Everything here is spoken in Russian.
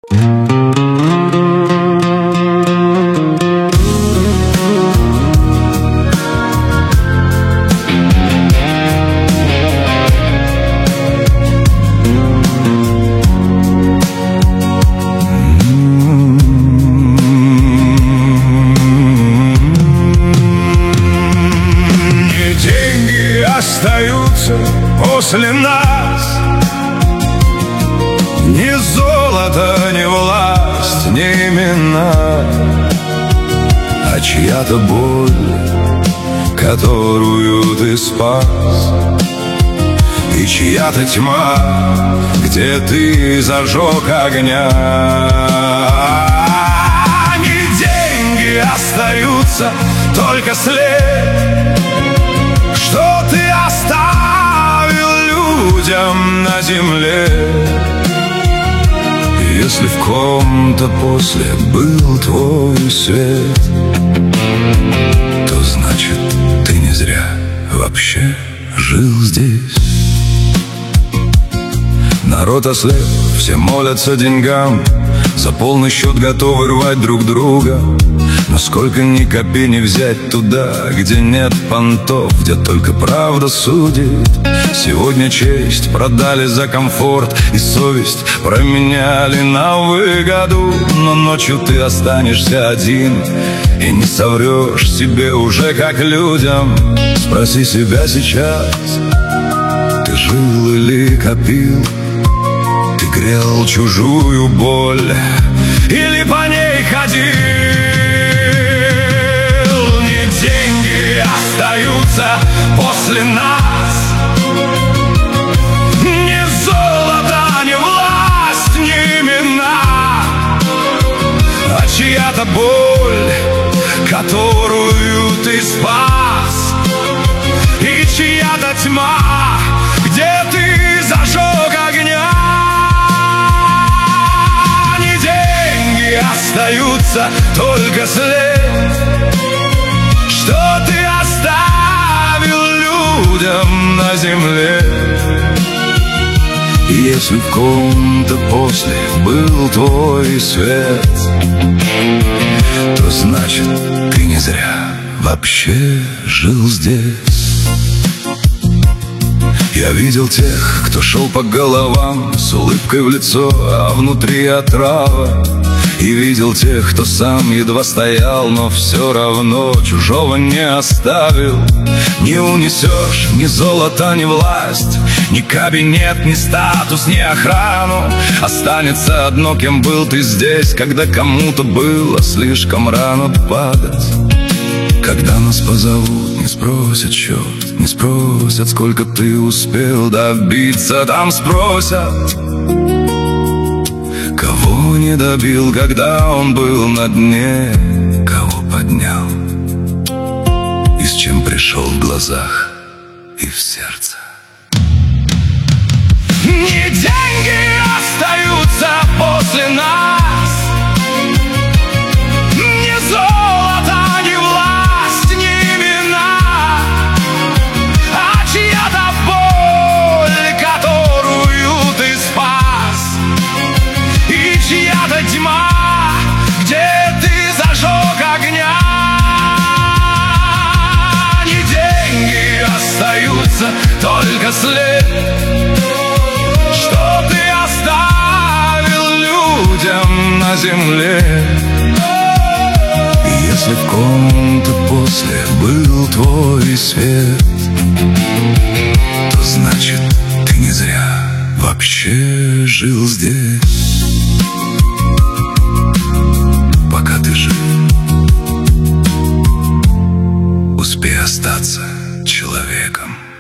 Остаются после нас ни золото, ни власть, ни имена, а чья-то боль, которую ты спас, и чья-то тьма, где ты зажег огня. Не деньги остаются, только след, что ты оставил людям на земле. Если в ком-то после был твой свет, то значит ты не зря вообще жил здесь. Народ ослеп, все молятся деньгам, за полный счет готовы рвать друг друга. Но сколько ни копи не взять туда, где нет понтов, где только правда судит. Сегодня честь продали за комфорт, и совесть променяли на выгоду. Но ночью ты останешься один и не соврешь себе уже как людям. Спроси себя сейчас: ты жил или копил? Ты грел чужую боль или по ней ходил? Остаются после нас ни золото, ни власть, ни имена, а чья-то боль, которую ты спас, и чья-то тьма, где ты зажег огня. Не деньги остаются, только след, что ты оставил людям на земле. Если в ком-то после был твой свет, то значит ты не зря вообще жил здесь. Я видел тех, кто шел по головам с улыбкой в лицо, а внутри отрава. И видел тех, кто сам едва стоял, но все равно чужого не оставил. Не унесешь ни золото, ни власть, ни кабинет, ни статус, ни охрану. Останется одно, кем был ты здесь, когда кому-то было слишком рано падать. Когда нас позовут, не спросят счет, не спросят, сколько ты успел добиться. Там спросят, кого не добил, когда он был на дне, кого поднял, и с чем пришел в глазах и в сердце. Не деньги остаются после нас, ни золото, ни власть, ни имена, а чья-то боль, которую ты спас, и чья-то тьма, где ты зажег огня. Не деньги остаются, только след, что ты оставил людям на земле. И если в ком-то после был твой свет, то значит ты не зря вообще жил здесь. Пока ты жив, успей остаться человеком.